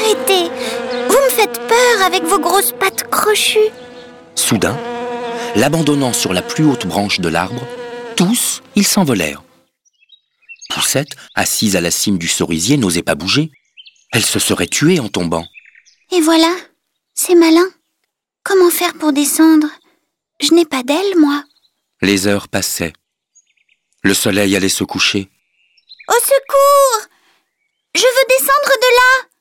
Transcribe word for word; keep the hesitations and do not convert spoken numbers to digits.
Arrêtez! Vous me faites peur avec vos grosses pattes crochues. Soudain, l'abandonnant sur la plus haute branche de l'arbre, tous, ils s'envolèrent. Poussette, assise à la cime du cerisier, n'osait pas bouger. Elle se serait tuée en tombant. Et voilà, c'est malin. Comment faire pour descendre? Je n'ai pas d'aile, moi. Les heures passaient. Le soleil allait se coucher. Au secours! Je veux descendre de là!